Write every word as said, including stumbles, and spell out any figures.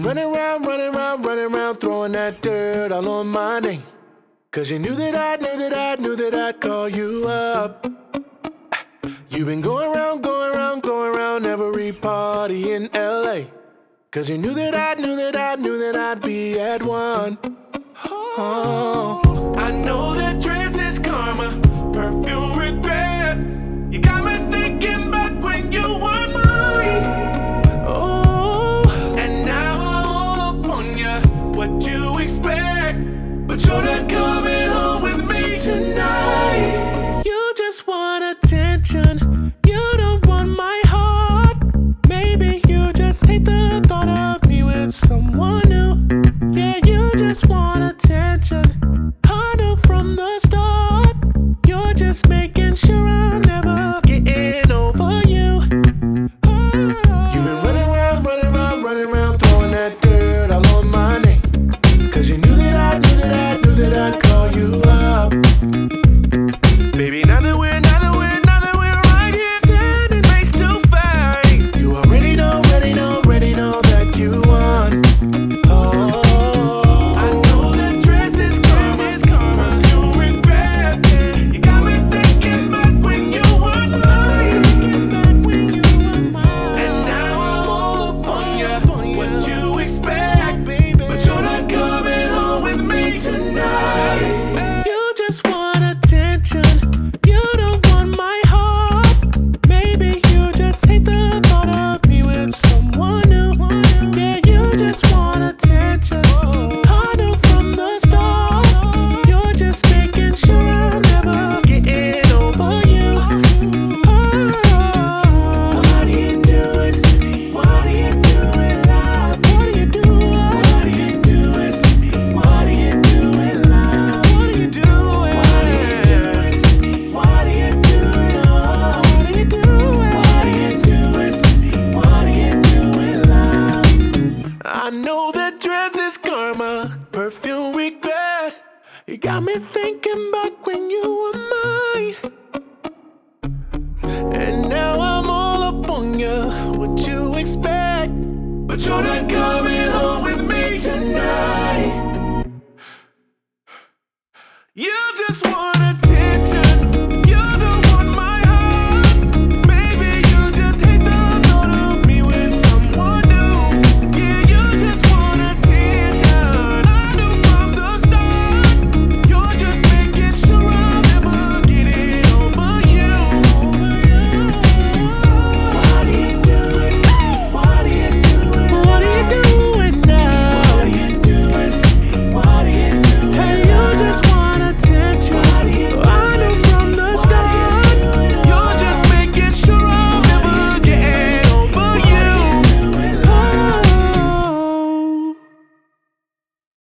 running around, running around, running around, throwing that dirt all on my name. Cause you knew that I, knew that I, knew that I'd call you up. You've been going around, going around, going around every party in L A. Cause you knew that I, knew that I, knew that I'd be at one. Oh, I know that dress is karma, perfume regret. You got me thinking back when you were mine. Oh, and now I'm all up on ya. What you expect? But you're not coming home with me tonight. You just want attention. You don't want my heart. Maybe you just hate the thought of me with someone new. Yeah, you just want attention. I know from the start. You're just making sure I'm never getting over you. Oh. You've been running around, running around, running around, throwing that dirt all on my name. Cause you knew that I, knew that I, knew that I'd call you up. Baby, now that we're, now that we're, now that we're right here standing face to face, you already know, already know, already know that you won. Oh, I know that dress is karma, you regret it. You got me thinking back when you were mine, and now I'm all up on ya. What you expect, baby? But you're not coming home with me tonight. You just want attention. You don't want my heart. Maybe you just hate the thought of me with someone new. Yeah, you just want attention. I know from the start. You're just making sure I'm never getting over you. Oh, what are you doing to me? What are you doing live? What are you doing? What are you doing to me? What are you doing live? What are you doing? What are you doing to me? What are you doing? Oh, what are you doing? What are you doing to me? What are you doing live? I know that dress is karma, perfume regret. You got me thinking back when you were mine, and now I'm all up on ya. What you expect? But you're not coming home with me tonight. You just wanna